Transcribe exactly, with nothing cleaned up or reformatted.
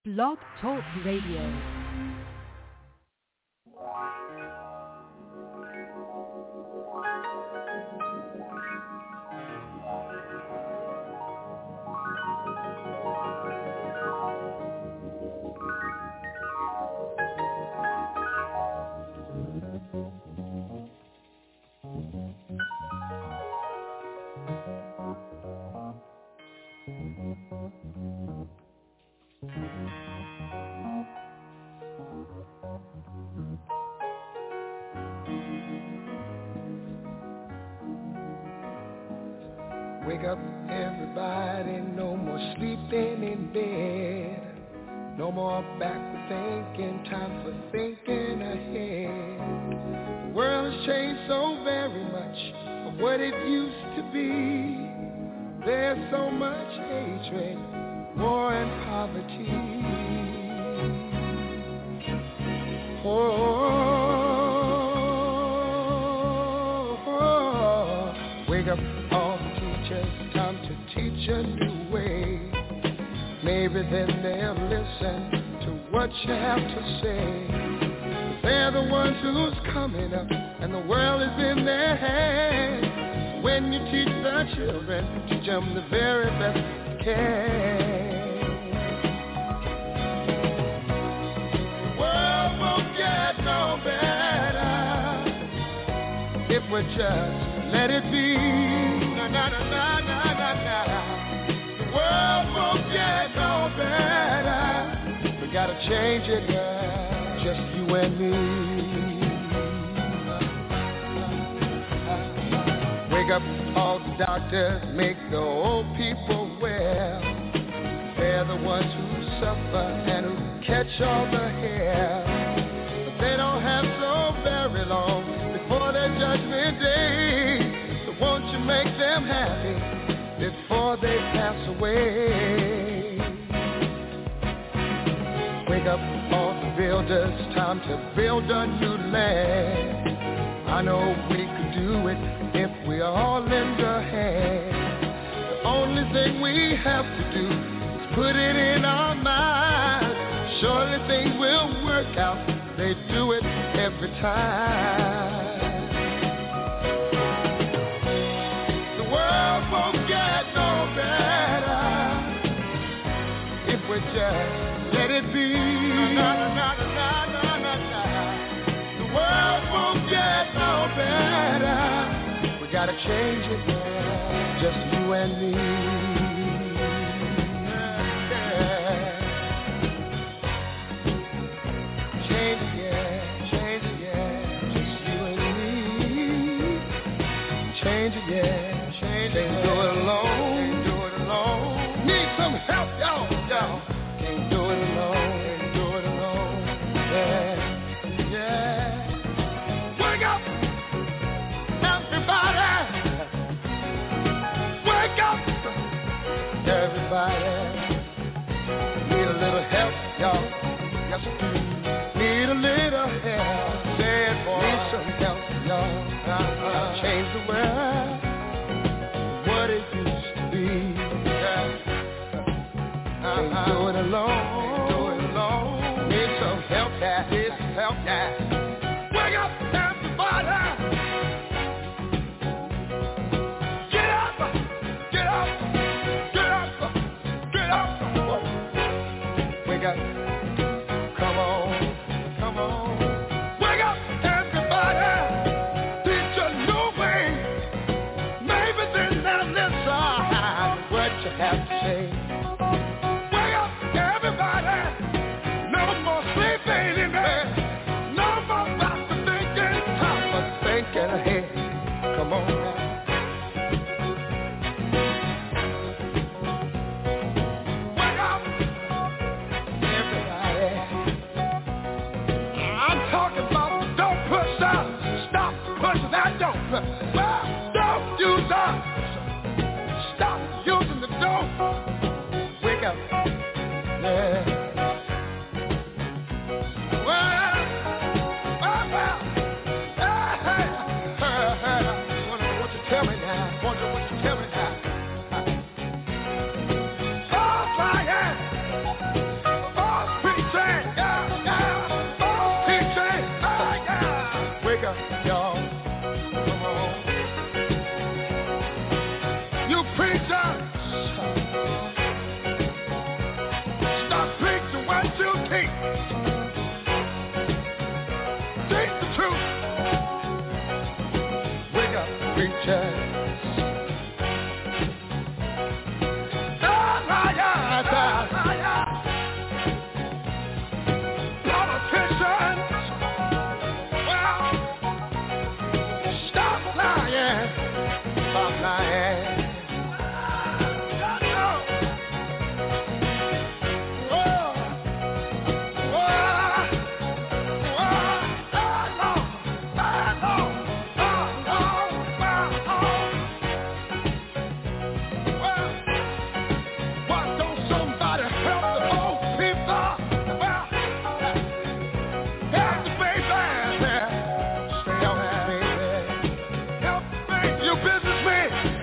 Blog Talk Radio. Wake up, everybody, no more sleeping in bed. No more backward thinking, time for thinking ahead. The world has changed so very much from what it used to be. There's so much hatred, war and poverty. Oh, oh, oh. Wake up, all teachers, time to teach a new way. Maybe then they'll listen to what you have to say. They're the ones who's coming up, and the world is in their hands. When you teach the children, teach them the very best you can. The world won't get no better if we just let it be. Na na na na na na na. The world won't get no better. We gotta change it, yeah. Just you and me. Wake up, all the doctors, make the old people well. They're the ones who suffer and who catch all the hair. But they don't have so very long before their judgment day. So won't you make them happy before they pass away? Wake up, all the builders, time to build a new land. I know we could do it if we all lend a hand. The only thing we have to do is put it in our minds. Surely things will work out. They do it every time. The world won't get no better if we just let it be. Na, na, na, na, na, na, na. The world won't get no better. We gotta change it, yeah. Just you and me. Yeah. Change it, yeah. Change it, yeah. Just you and me. Change it, yeah. Change it. Can't do it alone. Can't do it alone. Need some help, y'all, y'all. Can't do it alone. Can't do it alone. Yeah, yeah. Wake up, everybody. Wake up, everybody. Need a little help, y'all. Yes, we do. Need a little help. Say it, boy. Need some help, y'all. Uh-huh. Change the world, what it used to be. Uh-huh. Can't do it alone. Can't do it alone. Need some help, yeah. Need some help, yeah. Wake up, everybody. Get up, get up, get up, get up. Wake up. Come on, come on. Wake up, everybody. Teach a new way. Maybe then they'll listen what you have to say. Wake up, everybody. No more sleeping in bed. No more about to thinking. Time for thinking ahead. Come on now. Wake up, everybody. y'all. Come on. You preachers, stop preaching what you teach. Teach the truth. Wake up, preacher.